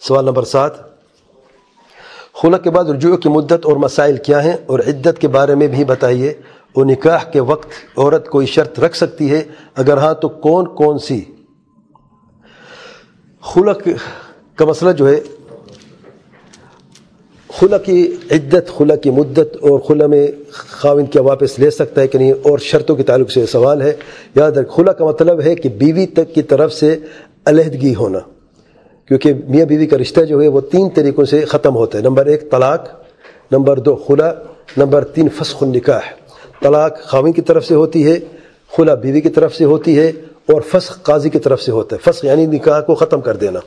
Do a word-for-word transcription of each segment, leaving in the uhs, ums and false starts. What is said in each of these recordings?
سوال نمبر سات، خلا کے بعد رجوع کی مدت اور مسائل کیا ہیں اور عدت کے بارے میں بھی بتائیے، اور نکاح کے وقت عورت کوئی شرط رکھ سکتی ہے، اگر ہاں تو کون کون سی؟ خلا کا مسئلہ جو ہے، خلا کی عدت، خلا کی مدت اور خلا میں خاوند کیا واپس لے سکتا ہے کہ نہیں، اور شرطوں کے تعلق سے سوال ہے۔ یاد رکھ، خلا کا مطلب ہے کہ بیوی تک کی طرف سے علیحدگی ہونا، کیونکہ میاں بیوی کا رشتہ جو ہے وہ تین طریقوں سے ختم ہوتا ہے۔ نمبر ایک طلاق، نمبر دو خلا، نمبر تین فسخ النکاح۔ طلاق خاوند کی طرف سے ہوتی ہے، خلا بیوی کی طرف سے ہوتی ہے، اور فسخ قاضی کی طرف سے ہوتا ہے۔ فسخ یعنی نکاح کو ختم کر دینا۔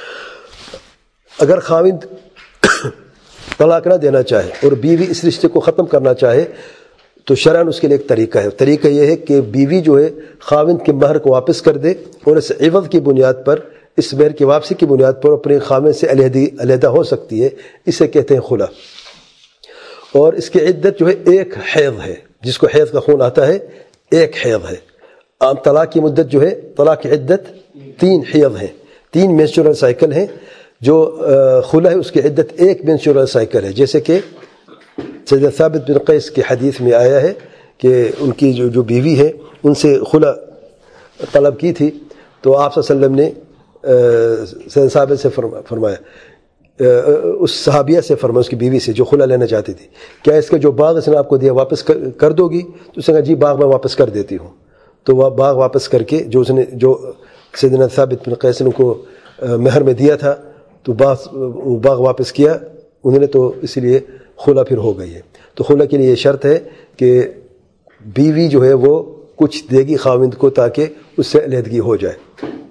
اگر خاوند طلاق نہ دینا چاہے اور بیوی اس رشتے کو ختم کرنا چاہے تو شرعاً اس کے لیے ایک طریقہ ہے۔ طریقہ یہ ہے کہ بیوی جو ہے خاوند کے مہر کو واپس کر دے، اور اس عوض کی بنیاد پر، اس مہر کی واپسی کی بنیاد پر اپنے خاوند سے علیحدگی علیحدہ ہو سکتی ہے۔ اسے کہتے ہیں خلا۔ اور اس کی عدت جو ہے ایک حیض ہے، جس کو حیض کا خون آتا ہے ایک حیض ہے۔ عام طلاق کی مدت جو ہے، طلاق کی عدت تین حیض ہیں، تین مینسٹرول سائیکل ہیں۔ جو خلا ہے اس کی عدت ایک مینسٹرول سائیکل ہے، جیسے کہ سیدنا ثابت بن قیس کی حدیث میں آیا ہے کہ ان کی جو جو بیوی ہے ان سے خلا طلب کی تھی، تو آپ صلی اللہ علیہ وسلم نے سیدنا ثابت سے فرمایا، اس صحابیہ سے فرمایا، اس کی بیوی سے جو خلا لینا چاہتی تھی، کیا اس کا جو باغ اس نے آپ کو دیا واپس کر دو گی؟ تو اس نے کہا جی باغ میں واپس کر دیتی ہوں۔ تو وہ باغ واپس کر کے جو اس نے جو سیدنا ثابت بن قیس نے کو مہر میں دیا تھا، تو باغ وہ باغ واپس کیا انہوں نے، تو اسی لیے خلا پھر ہو گئی ہے۔ تو خلا کے لیے یہ شرط ہے کہ بیوی جو ہے وہ کچھ دے گی خاوند کو تاکہ اس سے علیحدگی ہو جائے،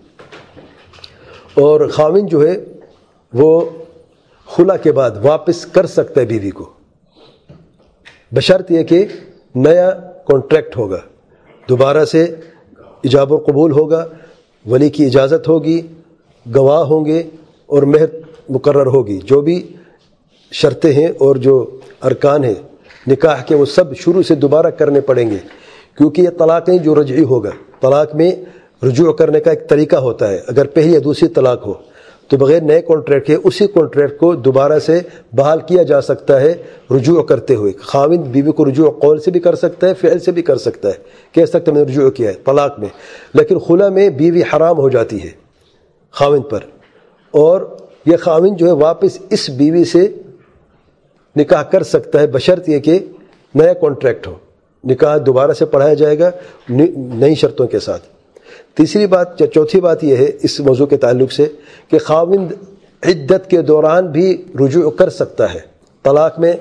اور خاوند جو ہے وہ خلا کے بعد واپس کر سکتا ہے بیوی کو، بشرط یہ کہ نیا کانٹریکٹ ہوگا، دوبارہ سے ایجاب و قبول ہوگا، ولی کی اجازت ہوگی، گواہ ہوں گے، اور مہر مقرر ہوگی۔ جو بھی شرطیں ہیں اور جو ارکان ہیں نکاح کے وہ سب شروع سے دوبارہ کرنے پڑیں گے، کیونکہ یہ طلاق نہیں جو رجعی ہوگا۔ طلاق میں رجوع کرنے کا ایک طریقہ ہوتا ہے، اگر پہلی یا دوسری طلاق ہو تو بغیر نئے کانٹریکٹ کے اسی کانٹریکٹ کو دوبارہ سے بحال کیا جا سکتا ہے رجوع کرتے ہوئے۔ خاوند بیوی کو رجوع قول سے بھی کر سکتا ہے، فعل سے بھی کر سکتا ہے، کہہ سکتا ہے میں نے رجوع کیا ہے طلاق میں۔ لیکن خلا میں بیوی حرام ہو جاتی ہے خاوند پر، اور یہ خاوند جو ہے واپس اس بیوی سے نکاح کر سکتا ہے، بشرط یہ کہ نیا کانٹریکٹ ہو، نکاح دوبارہ سے پڑھایا جائے گا نئی شرطوں کے ساتھ۔ تیسری بات یا چوتھی بات یہ ہے اس موضوع کے تعلق سے کہ خاوند عدت کے دوران بھی رجوع کر سکتا ہے۔ طلاق میں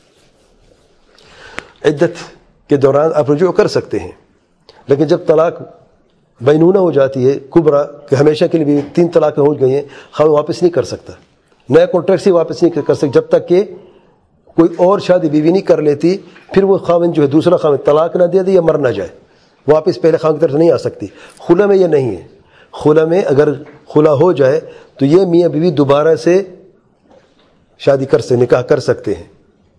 عدت کے دوران آپ رجوع کر سکتے ہیں، لیکن جب طلاق بینونہ ہو جاتی ہے کبرا کہ ہمیشہ کے لیے بھی تین طلاقیں ہو گئی ہیں، خاوند واپس نہیں کر سکتا، نیا کانٹریکٹ سے واپس نہیں کر سکتا جب تک کہ کوئی اور شادی بیوی نہیں کر لیتی، پھر وہ خاوند جو ہے دوسرا خاوند طلاق نہ دے دے یا مر نہ جائے، واپس پہلے خاوند کی طرف نہیں آ سکتی۔ خلا میں یہ نہیں ہے۔ خلا میں اگر خلا ہو جائے تو یہ میاں بیوی دوبارہ سے شادی کر سکتے، نکاح کر سکتے ہیں،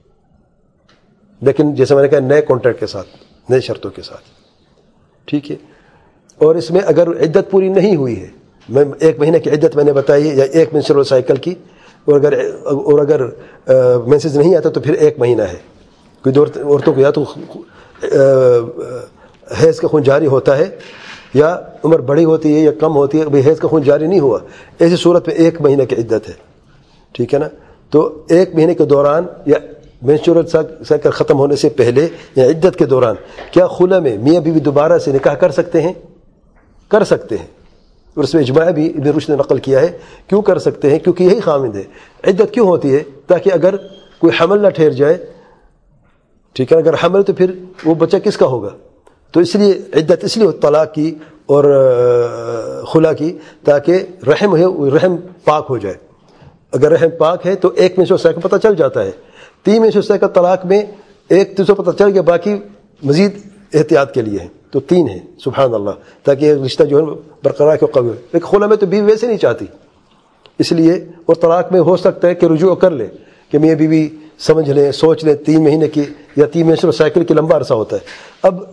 لیکن جیسے میں نے کہا نئے کانٹریکٹ کے ساتھ، نئے شرطوں کے ساتھ، ٹھیک ہے۔ اور اس میں اگر عدت پوری نہیں ہوئی ہے، میں ایک مہینے کی عدت میں نے بتائی ہے یا ایک منسٹرول سائیکل کی، اور اگر اور اگر مینسز نہیں آتا تو پھر ایک مہینہ ہے۔ کوئی عورتوں کو یا تو حیض کا خون جاری ہوتا ہے یا عمر بڑی ہوتی ہے یا کم ہوتی ہے، حیض کا خون جاری نہیں ہوا، ایسی صورت میں ایک مہینے کی عدت ہے، ٹھیک ہے نا۔ تو ایک مہینے کے دوران یا مینسٹرول سائیکل ختم ہونے سے پہلے یا عدت کے دوران کیا خلا میں میاں بیوی دوبارہ سے نکاح کر سکتے ہیں؟ کر سکتے ہیں، اور اس میں اجماع بھی ابن رشد نے نقل کیا ہے۔ کیوں کر سکتے ہیں؟ کیونکہ یہی خاوند ہے۔ عدت کیوں ہوتی ہے؟ تاکہ اگر کوئی حمل نہ ٹھہر جائے، ٹھیک ہے، اگر حمل تو پھر وہ بچہ کس کا ہوگا؟ تو اس لیے عدت اس لیے طلاق کی اور خلا کی تاکہ رحم ہے رحم پاک ہو جائے۔ اگر رحم پاک ہے تو ایک میں سے اس کا پتہ چل جاتا ہے، تین میں سے اس کا طلاق میں ایک تو پتہ چل گیا، باقی مزید احتیاط کے لیے ہے، تو تین ہے، سبحان اللہ، تاکہ یہ رشتہ جو ہے برقرار کے قوی ہو۔ لیکن خلا میں تو بیوی ویسے نہیں چاہتی، اس لیے اور طلاق میں ہو سکتا ہے کہ رجوع کر لے، کہ میاں بیوی سمجھ لیں، سوچ لیں، تین مہینے کی یا تین منسٹرول سائیکل کی لمبا عرصہ ہوتا ہے۔ اب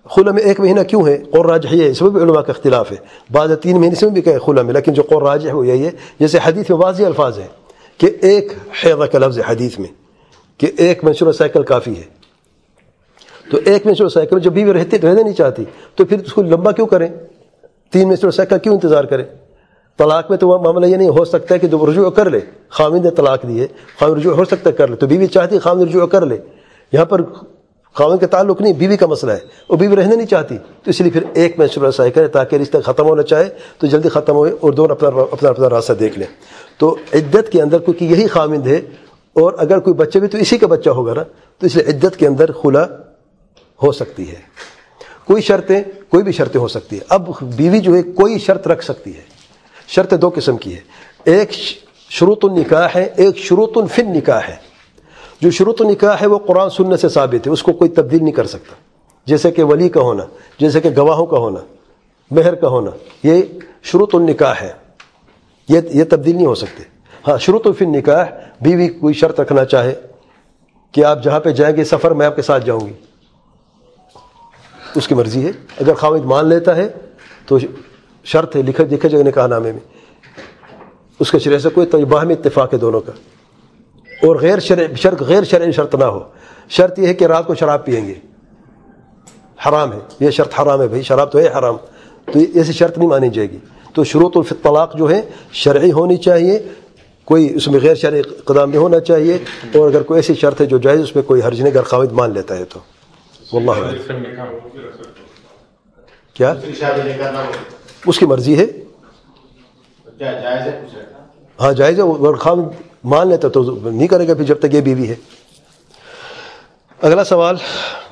خلا میں ایک مہینہ کیوں ہے؟ قول راجح ہے، اس میں بھی علماء کا اختلاف ہے، بعض تین مہینے سے بھی کہے خلا میں، لیکن جو قول راجح ہے وہ یہی ہے. جیسے حدیث میں واضح الفاظ ہیں کہ ایک حیضہ کا لفظ ہے حدیث میں کہ ایک منشور سائیکل کافی ہے. تو ایک منشور سائیکل جب بیوی رہتی رہنا نہیں چاہتی تو پھر اس کو لمبا کیوں کریں؟ تین منشور سائیکل کیوں انتظار کریں؟ طلاق میں تو وہ معاملہ یہ نہیں ہو سکتا ہے کہ جب رجوع کر لے، خاوند نے طلاق دی ہے، خاوند رجوع ہو سکتا ہے کر لے، تو بیوی چاہتی ہے خاوند رجوع کر لے. یہاں پر خاوند کا تعلق نہیں، بیوی کا مسئلہ ہے، وہ بیوی رہنا نہیں چاہتی، تو اس لیے پھر ایک منشور سائیکل ہے تاکہ رشتہ ختم ہونا چاہے تو جلدی ختم ہوئے اور دونوں اپنا اپنا اپنا راستہ دیکھ لیں. تو عدت کے اندر کیونکہ یہی خاوند ہے، اور اگر کوئی بچہ بھی تو اسی کا بچہ ہوگا نا، تو اس لیے عدت کے اندر خلا ہو سکتی ہے. کوئی شرطیں کوئی بھی شرطیں ہو سکتی ہے. اب بیوی جو ہے کوئی شرط رکھ سکتی ہے. شرط دو قسم کی ہے، ایک شروط النکاح ہے، ایک شروط فی النکاح ہے. جو شروط النکاح ہے وہ قرآن سنت سے ثابت ہے، اس کو کوئی تبدیل نہیں کر سکتا. جیسے کہ ولی کا ہونا، جیسے کہ گواہوں کا ہونا، مہر کا ہونا، یہ شروط النکاح ہے، یہ یہ تبدیل نہیں ہو سکتے. ہاں شروط فی النکاح، بیوی کوئی شرط رکھنا چاہے کہ آپ جہاں پہ جائیں گے سفر میں آپ کے ساتھ جاؤں گی، اس کی مرضی ہے. اگر خاوند مان لیتا ہے تو شرط ہے، لکھا دیکھا جائے نکاح نامے میں، اس کے شرع سے کوئی تو باہمی اتفاق ہے دونوں کا. اور غیر شرعی شرط غیر شرعی شرط نہ ہو. شرط یہ ہے کہ رات کو شراب پئیں گے، حرام ہے، یہ شرط حرام ہے، بھائی شراب تو ہے حرام، تو ایسی شرط نہیں مانی جائے گی. تو شروط فی الطلاق جو ہے شرعی ہونی چاہیے، کوئی اس میں غیر شرعی اقدام نہیں ہونا چاہیے. اور اگر کوئی ایسی شرط ہے جو جائز، اس میں کوئی حرج نہیں اگر خاوند مان لیتا ہے تو. واللہ اعلم. کیا اس کی مرضی ہے؟ ہاں جائز ہے، اگر خاوند مان لیتا تو نہیں کرے گا پھر جب تک یہ بیوی ہے. اگلا سوال